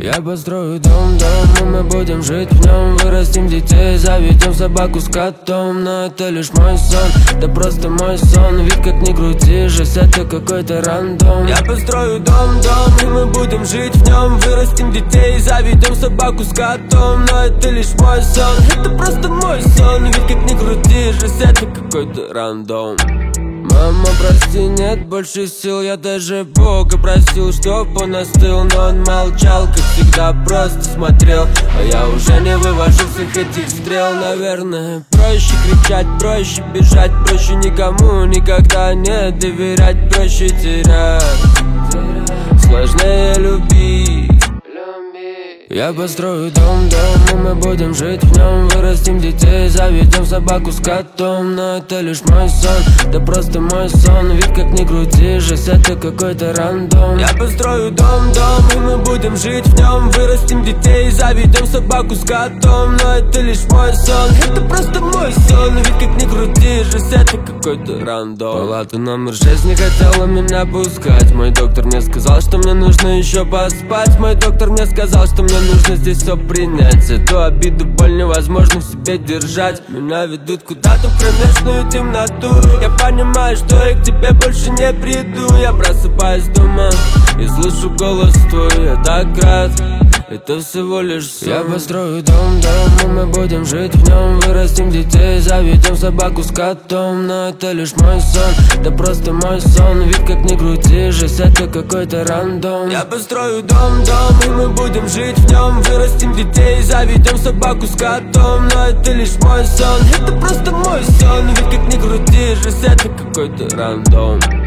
Я построю дом, и мы будем жить в нем. Вырастим детей, заведем собаку с котом. Но это лишь мой сон, да просто мой сон. Ведь как ни крути, жизнь это какой-то рандом. Я построю дом, и мы будем жить в нем. Вырастим детей, заведем собаку с котом. Но это лишь мой сон, это просто мой сон. Ведь как ни крути, жизнь это какой-то рандом. Мама, прости, нет больше сил. Я даже Бога просил, чтоб он остыл. Но он молчал, как всегда, просто смотрел. А я уже не вывожу всех этих стрел. Наверное, проще кричать, проще бежать, проще никому никогда не доверять, проще терять, сложнее любить. Я построю дом, и мы будем жить в нем. Вырастим детей, заведем собаку с котом. Но это лишь мой сон, да просто мой сон. Ведь как ни крути, жизнь это какой-то рандом. Я построю дом, и мы будем жить в нем. Вырастим детей, заведем собаку с котом. Но это лишь мой сон, это просто мой сон. Ведь как ни крути, жизнь это какой-то рандом. Палата номер 6 не хотела меня пускать. Мой доктор мне сказал, что мне нужно еще поспать. Мой доктор мне сказал, что мне нужно здесь все принять. Эту обиду, боль невозможно в себе держать. Меня ведут куда-то в кромешную темноту. Я понимаю, что я к тебе больше не приду. Я просыпаюсь дома и слышу голос твой. Я так рад, это всего лишь сон. Я построю дом, и мы будем жить в нем. Вырастим детей, заведем собаку с котом. Но это лишь мой сон, да просто мой сон. Ведь как ни крути, жизнь это какой-то рандом. Я построю дом, и мы будем жить в нем. Вырастим детей, заведем собаку с котом. Но это лишь мой сон, это просто мой сон. Ведь как ни крути, жизнь это какой-то рандом.